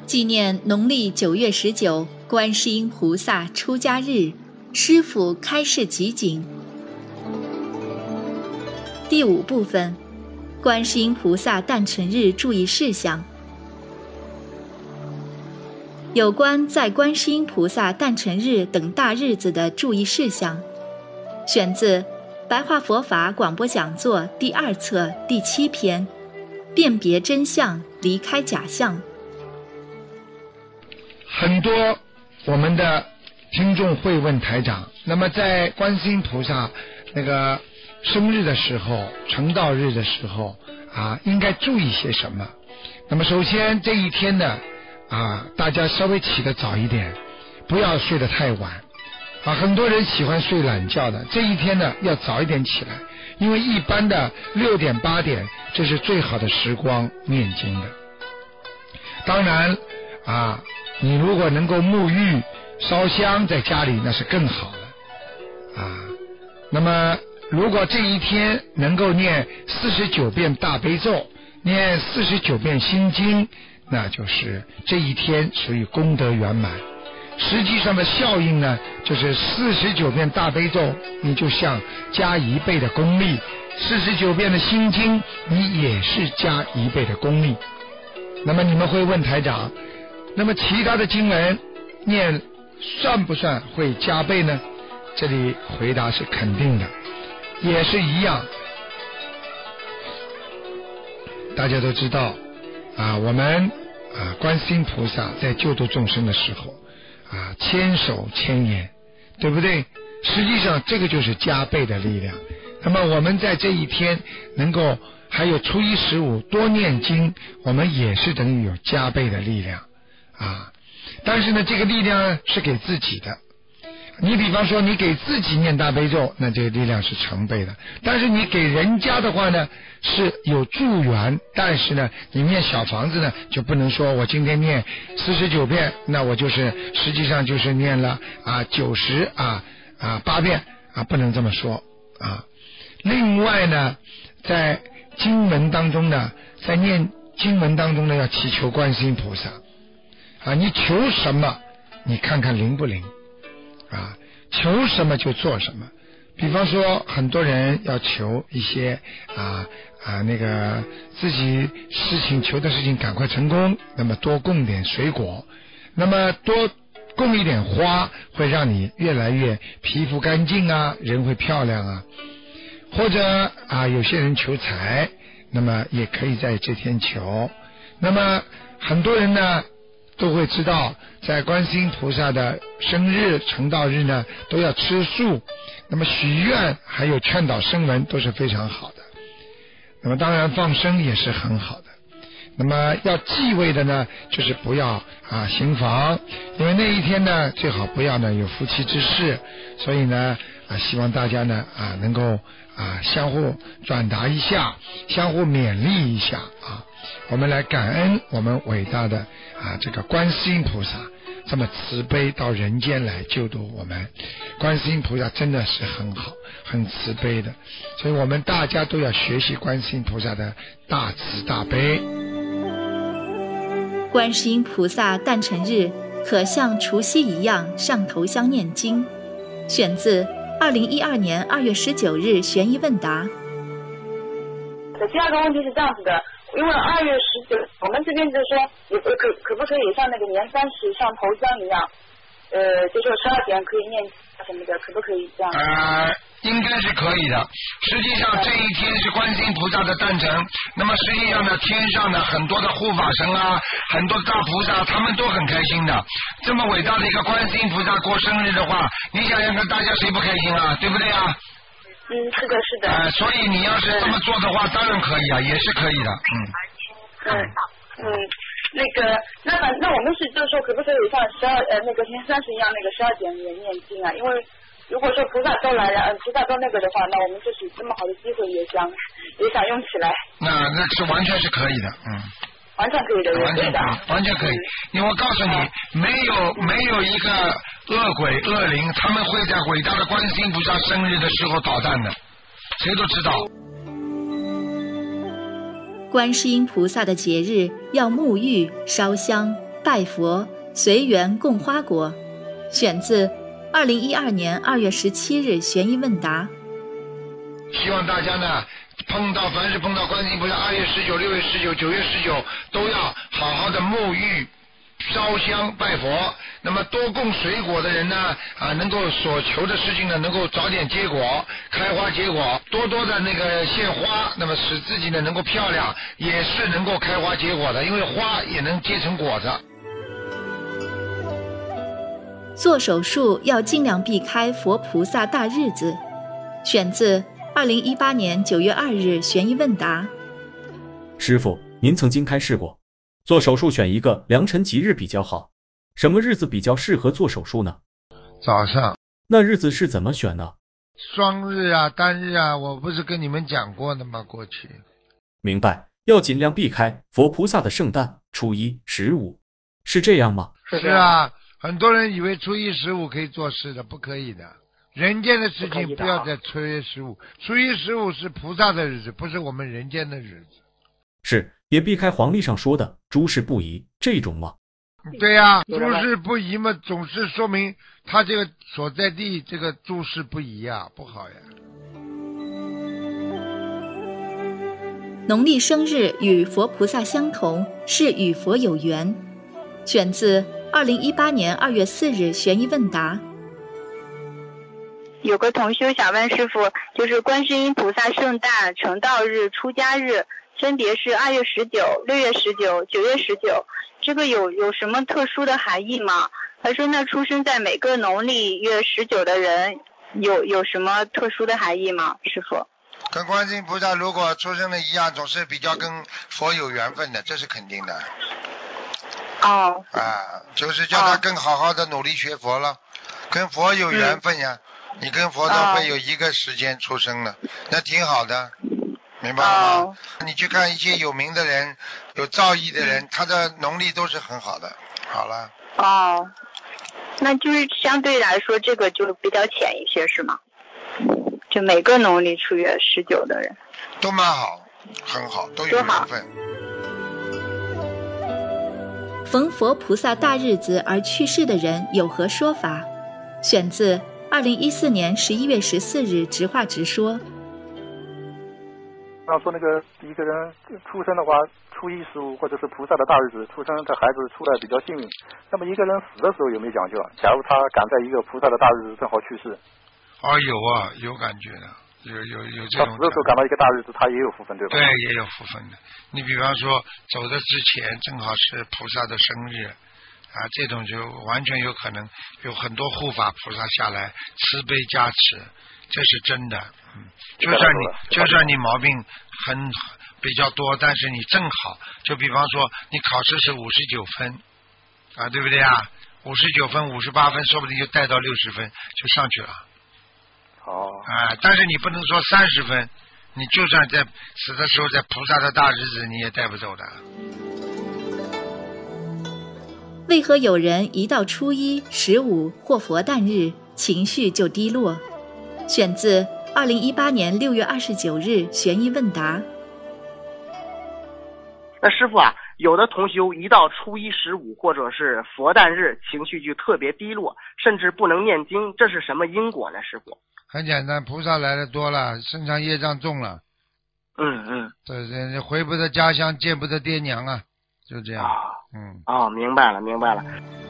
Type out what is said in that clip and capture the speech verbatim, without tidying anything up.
纪念农历九月十九观世音菩萨出家日，师父开示集锦。第五部分，观世音菩萨诞辰日注意事项。有关在观世音菩萨诞辰日等大日子的注意事项，选自《白话佛法广播讲座》第二册第七篇，辨别真相，离开假象。 很多我们的听众会问台长，那么在观世音菩萨那个生日的时候，成道日的时候啊，应该注意些什么？那么首先这一天呢啊，大家稍微起得早一点，不要睡得太晚啊。很多人喜欢睡懒觉的，这一天呢要早一点起来，因为一般的六点八点这是最好的时光念经的。当然啊，你如果能够沐浴烧香在家里，那是更好了啊。那么如果这一天能够念四十九遍大悲咒，念四十九遍心经，那就是这一天属于功德圆满。实际上的效应呢，就是四十九遍大悲咒你就像加一倍的功力，四十九遍的心经你也是加一倍的功力。那么你们会问台长，那么其他的经文念算不算会加倍呢？这里回答是肯定的，也是一样。大家都知道啊，我们啊观世音菩萨在救度众生的时候啊，千手千眼，对不对？实际上这个就是加倍的力量。那么我们在这一天能够还有初一十五多念经，我们也是等于有加倍的力量啊。但是呢，这个力量是给自己的。你比方说你给自己念大悲咒，那这个力量是成倍的。但是你给人家的话呢，是有助缘，但是呢你念小房子呢，就不能说我今天念四十九遍，那我就是实际上就是念了啊九十啊啊八遍啊，不能这么说啊。另外呢，在经文当中呢，在念经文当中呢，要祈求观世音菩萨啊，你求什么你看看灵不灵啊，求什么就做什么。比方说很多人要求一些啊啊那个自己事情求的事情赶快成功，那么多供点水果，那么多供一点花，会让你越来越皮肤干净啊，人会漂亮啊。或者啊有些人求财，那么也可以在这天求。那么很多人呢都会知道，在观世音菩萨的生日成道日呢都要吃素，那么许愿还有劝导声闻都是非常好的。那么当然放生也是很好的。那么要忌讳的呢，就是不要啊行房，因为那一天呢最好不要呢有夫妻之事。所以呢啊希望大家呢啊能够啊相互转达一下，相互勉励一下啊，我们来感恩我们伟大的啊这个观世音菩萨这么慈悲到人间来救度我们。观世音菩萨真的是很好很慈悲的，所以我们大家都要学习观世音菩萨的大慈大悲。 观世音菩萨诞辰日可像除夕一样上头香念经，选自二零一二年二月十九日悬疑问答。 第二个问题是这样子的，因为二月十九，我们这边就是说，也可可不可以像那个年三十上头香一样，呃，就说十二点可以念什么的，可不可以这样？ 呃，应该是可以的。实际上这一天是观世音菩萨的诞辰，那么实际上呢，天上的很多的护法神啊，很多大菩萨，他们都很开心的。这么伟大的一个观世音菩萨过生日的话，你想想看，大家谁不开心啊？对不对啊？ 嗯，是的，是的。 呃，所以你要是这么做的话，当然可以啊，也是可以的。嗯。 嗯嗯，那个，那反那我们是就是说，可不可以像十二呃那个年三十一样，那个十二点也念经啊？因为如果说菩萨都来了，呃，菩萨都那个的话，那我们就是这么好的机会，也想也想用起来。 那那是完全是可以的，嗯。 完全可以的， 完全可以，完全可以。因为我告诉你，没有没有一个恶鬼恶灵，他们会在伟大的观世音菩萨生日的时候捣蛋的，谁都知道。 观世音菩萨的节日要沐浴、烧香、 拜佛随缘供花果，选自二零一二年二月十七日悬疑问答。 希望大家呢碰到凡是碰到观世音菩萨，二月十九、六月十九、九月十九都要好好的沐浴烧香拜佛，那么多供水果的人呢啊，能够所求的事情呢能够早点结果，开花结果，多多的那个献花，那么使自己呢能够漂亮，也是能够开花结果的，因为花也能结成果子。 做手术要尽量避开佛菩萨大日子，选自二零一八年九月二日悬疑问答。 师父，您曾经开示过，做手术选一个良辰吉日比较好，什么日子比较适合做手术呢？ 早上。 那日子是怎么选呢？ 双日啊，单日啊，我不是跟你们讲过的吗？过去。 明白，要尽量避开佛菩萨的圣诞、初一、十五，是这样吗？ 是啊，很多人以为初一十五可以做事的，不可以的。人间的事情不要在初一十五，初一十五是菩萨的日子，不是我们人间的日子。 是，也避开黄历上说的诸事不宜这种吗？ 对呀、啊，诸事不宜嘛，总是说明他这个所在地这个诸事不宜啊，不好呀。 农历生日与佛菩萨相同，是与佛有缘，选自二零一八年二月四日悬疑问答。 有个同修想问师父，就是观世音菩萨圣诞、成道日、出家日分别是二月十九、六月十九、九月十九，这个有有什么特殊的含义吗？他说那出生在每个农历月十九的人有有什么特殊的含义吗？师父？ 跟观世音菩萨如果出生的一样，总是比较跟佛有缘分的，这是肯定的。 哦。 啊，就是叫他更好好的努力学佛了，哦、跟佛有缘分呀。嗯，你跟佛都会有一个时间出生的，那挺好的，明白了吗？哦、你去看一些有名的人、有造诣的人，他的农历都是很好的。好了。 哦，那就是相对来说，这个就比较浅一些，是吗？就每个农历初月十九的人都蛮好，很好，都有缘分。 逢佛菩萨大日子而去世的人有何说法？选自二零一四年十一月十四日直话直说。 要说那个一个人出生的话，初一十五或者是菩萨的大日子出生，这孩子出来比较幸运。那么一个人死的时候有没有讲究？假如他赶在一个菩萨的大日子正好去世。 哦，有啊，有感觉的，有有有这种。 他死的时候赶到一个大日子，他也有福分，对吧？ 对，也有福分的。你比方说走的之前正好是菩萨的生日。啊，这种就完全有可能有很多护法菩萨下来慈悲加持，这是真的。嗯，就算你就算你毛病很比较多，但是你正好，就比方说你考试是五十九分啊，对不对啊？五十九分、五十八分，说不定就带到六十分就上去了。 哦。 啊，但是你不能说三十分，你就算在死的时候在菩萨的大日子，你也带不走的。 为何有人一到初一、十五或佛诞日情绪就低落？选自二零一八年六月二十九日悬疑问答。 那师父啊，有的同修一到初一、十五或者是佛诞日，情绪就特别低落，甚至不能念经，这是什么因果呢？师父？ 很简单，菩萨来的多了，身上业障重了。 嗯嗯。 对对，回不得家乡，见不得爹娘啊，就这样。 哦嗯， 哦，明白了，明白了。